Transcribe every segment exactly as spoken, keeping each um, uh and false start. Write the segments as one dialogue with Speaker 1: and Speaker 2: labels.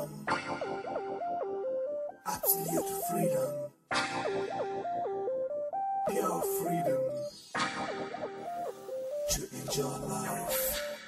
Speaker 1: freedom, absolute freedom, pure freedom to enjoy life.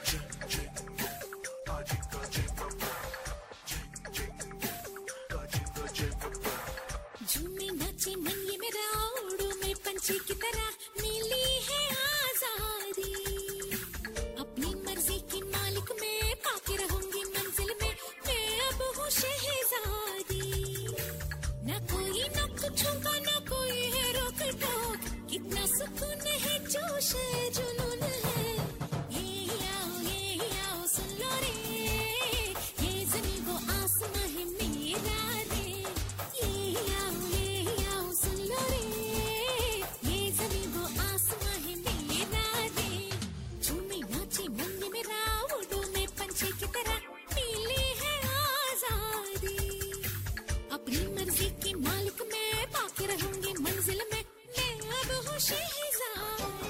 Speaker 2: झूमे नाचे मन ये मेरा उड़ो में पंछी की तरह मिली है आजादी अपनी मर्जी की मालिक में पाके रहूंगी मंजिल में मैं अब हूँ शहजादी ना कोई ना कुछ होगा ना कोई है रोक टोक कितना सुकून है जोश है जुनून है ये आओ ये आओ सुन लो रे ये ज़मीं वो आसमां है मेरा रे ये आओ ये आओ सुन लो रे ये ज़मीं वो आसमां है मेरा रे झूमे नाचे मन ये मेरा उड़ो में पंछी की तरह मिली है आजादी अपनी मर्जी की मालिक मैं पाके रहूंगी मंजिल में मैं अब हूँ शहजादी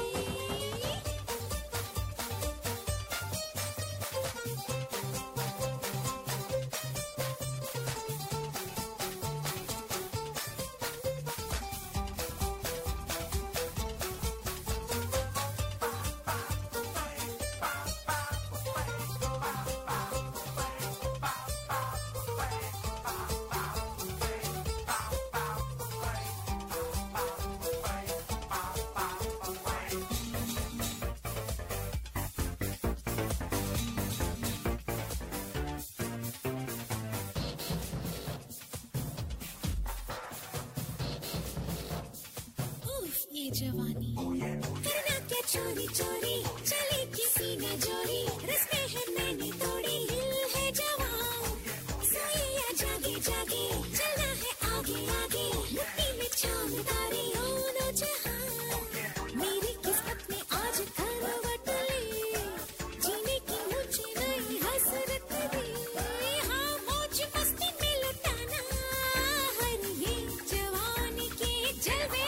Speaker 2: ये जवानी करना क्या चोरी चोरी चले किसी ने जोड़ी रस्ते है मैंने तोड़ी दिल है जवान सोए या जागे जागे चलना है आगे आगे मिट्टी में चांदारी दोनों जहां मेरी किस्मत में आज करवट ली जीने की मुझे नई हसरत दी हाँ मौज मस्ती में लुटाना हर ये जवानी के जलवे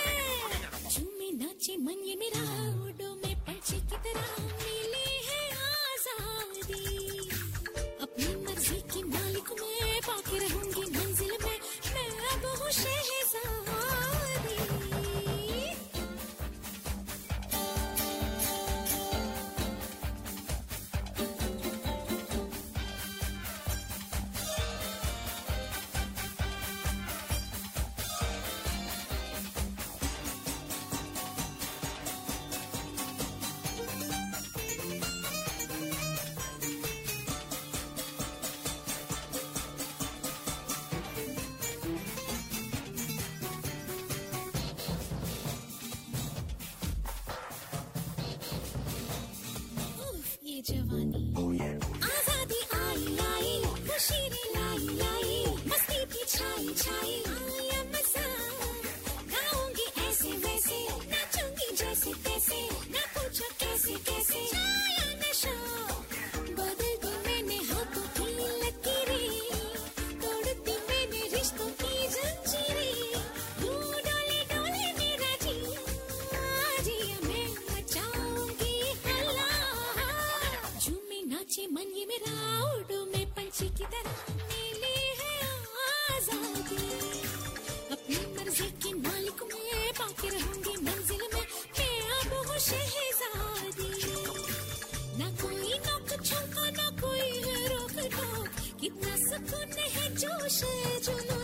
Speaker 2: नाचे मन ये मेरा उड़ो में पंछी की तरह मिली है आजादी अपनी मर्जी की मालिक में पाके रहूंगी मंजिल में मैं अब हूँ शहजादी ये जवानी आजादी आई आई खुशी रे लाई लाई मस्ती की छाई छाई आया मजा गाऊंगी ऐसे वैसे नाचूंगी जैसे तैसे ना पूछो कैसे कैसे छाया नशा बदलती मैंने हाथों की लकीरें तोड़ती मैंने रिश्तों की जंजीरें तू डोले डोले मेरा जिया जिया मैं मचाऊंगी हल्ला झूमे नाचे मन ये मेरा उड़ो में पंछी की तरह मिली है आजादी अपनी मर्जी की मालिक में पाके रहूंगी मंजिल में मैं अब हूँ शहजादी ना कोई ना कुछ होगा ना कोई है रोक टोक कितना सुकून है जोश है जुनून